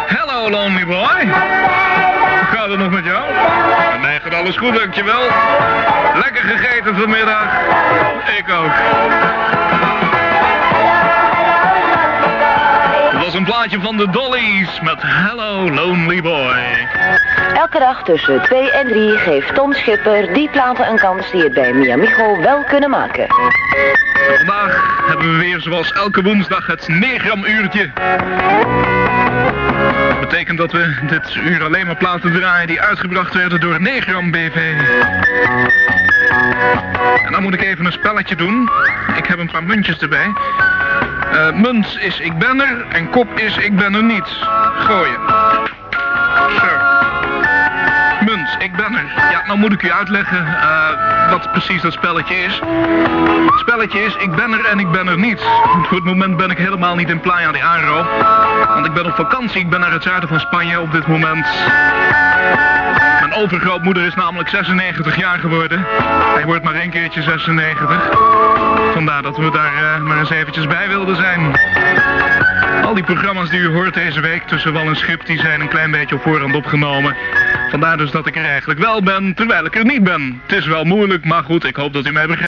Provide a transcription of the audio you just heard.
Hello, lonely boy. Hoe gaat het nog met jou? Met mij gaat alles goed, dankjewel. Lekker gegeten vanmiddag. Ik ook. Het was een plaatje van de Dollies met Hello, lonely boy. Elke dag tussen 2 en 3 geeft Tom Schipper die platen een kans die het bij Miamigo wel kunnen maken. En vandaag hebben we weer zoals elke woensdag het Negram-uurtje. Dat betekent dat we dit uur alleen maar platen draaien die uitgebracht werden door Negram BV. En dan moet ik even een spelletje doen. Ik heb een paar muntjes erbij. Munt is ik ben er en kop is ik ben er niet. Gooien. Zo. Munt, ik ben er. Ja, nou moet ik u uitleggen wat precies dat spelletje is. Het spelletje is ik ben er en ik ben er niet. Voor het moment ben ik helemaal niet in Playa de Aro. Want ik ben op vakantie, ik ben naar het zuiden van Spanje op dit moment. Mijn overgrootmoeder is namelijk 96 jaar geworden. Hij wordt maar 1 keertje 96. Vandaar dat we daar maar eens eventjes bij wilden zijn. Al die programma's die u hoort deze week tussen wal en schip, die zijn een klein beetje op voorhand opgenomen. Vandaar dus dat ik er eigenlijk wel ben, terwijl ik er niet ben. Het is wel moeilijk, maar goed, ik hoop dat u mij begrijpt.